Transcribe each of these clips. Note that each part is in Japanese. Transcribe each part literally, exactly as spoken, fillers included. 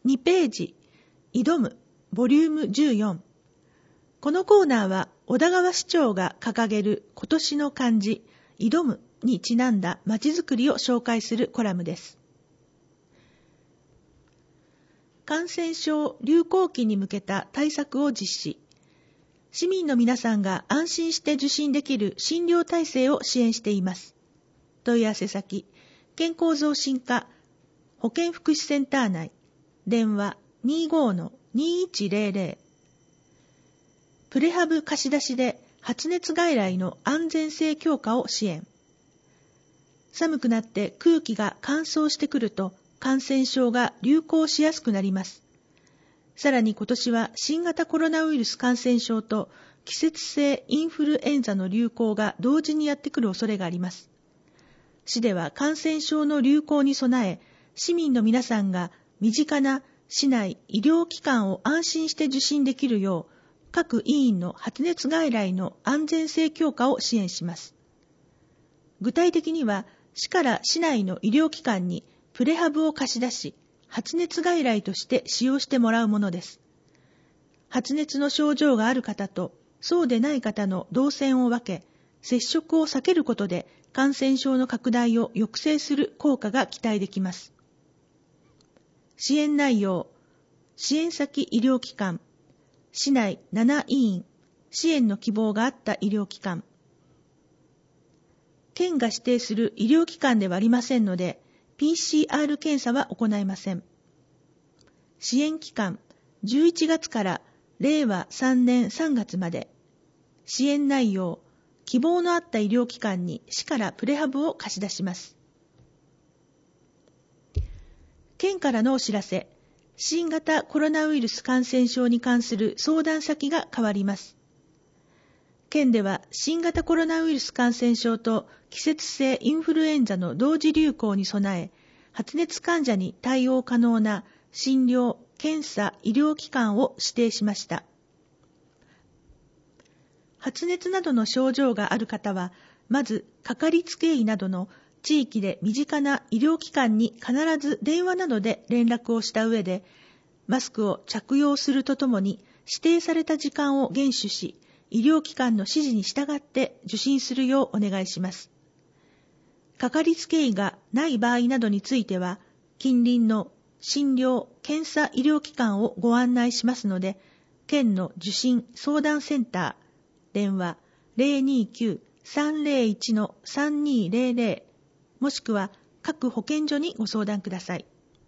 にページ、挑む、ボリュームじゅうよん。このコーナーは、小田川市長が掲げる今年の漢字、挑むにちなんだまちづくりを紹介するコラムです。感染症流行期に向けた対策を実施。市民の皆さんが安心して受診できる診療体制を支援しています。問い合わせ先、健康増進課保健福祉センター内、電話 にじゅうごのにいちぜろぜろ。プレハブ貸し出しで発熱外来の安全性強化を支援。寒くなって空気が乾燥してくると感染症が流行しやすくなります。さらに今年は新型コロナウイルス感染症と季節性インフルエンザの流行が同時にやってくる恐れがあります。市では感染症の流行に備え、市民の皆さんが身近な市内医療機関を安心して受診できるよう、各医院の発熱外来の安全性強化を支援します。具体的には、市から市内の医療機関にプレハブを貸し出し、発熱外来として使用してもらうものです。発熱の症状がある方とそうでない方の動線を分け、接触を避けることで感染症の拡大を抑制する効果が期待できます。支援内容、支援先医療機関、市内なな医院、支援の希望があった医療機関。県が指定する医療機関ではありませんので、ピーシーアール 検査は行いません。支援期間、じゅういちがつかられいわさんねんさんがつまで。支援内容、希望のあった医療機関に市からプレハブを貸し出します。県からのお知らせ、新型コロナウイルス感染症に関する相談先が変わります。県では新型コロナウイルス感染症と季節性インフルエンザの同時流行に備え、発熱患者に対応可能な診療・検査・医療機関を指定しました。発熱などの症状がある方は、まずかかりつけ医などの地域で身近な医療機関に必ず電話などで連絡をした上で、マスクを着用するとともに指定された時間を厳守し、医療機関の指示に従って受診するようお願いします。かかりつけ医がない場合などについては、近隣の診療・検査医療機関をご案内しますので、県の受診相談センター、電話 ゼロにきゅう さんゼロいち さんにゼロゼロ もしくは各保健所にご相談ください。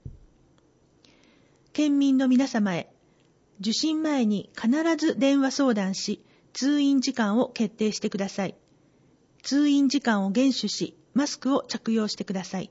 県民の皆様へ、受診前に必ず電話相談し、通院時間を決定してください。通院時間を厳守し、マスクを着用してください。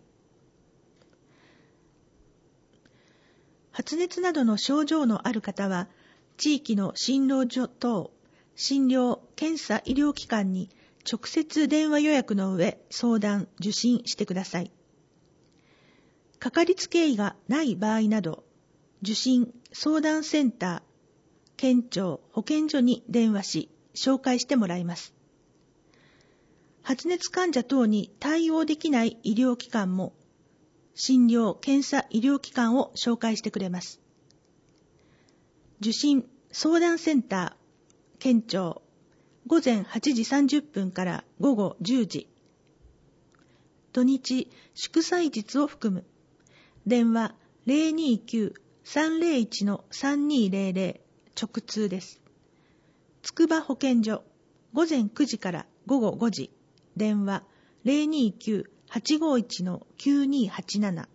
発熱などの症状のある方は、地域の診療所等、診療・検査医療機関に直接電話予約の上、相談・受診してください。かかりつけ医がない場合など、受診・相談センター、県庁・保健所に電話し、紹介してもらいます。発熱患者等に対応できない医療機関も、診療・検査医療機関を紹介してくれます。受診・相談センター、県庁、ごぜんはちじさんじゅっぷんからごごじゅうじ。土日・祝祭日を含む。電話 ゼロにきゅう さんゼロいち さんにゼロゼロ 直通です。つくば保健所、ごぜんくじからごごごじ。電話 ゼロにきゅう はちごいち きゅうにはちなな。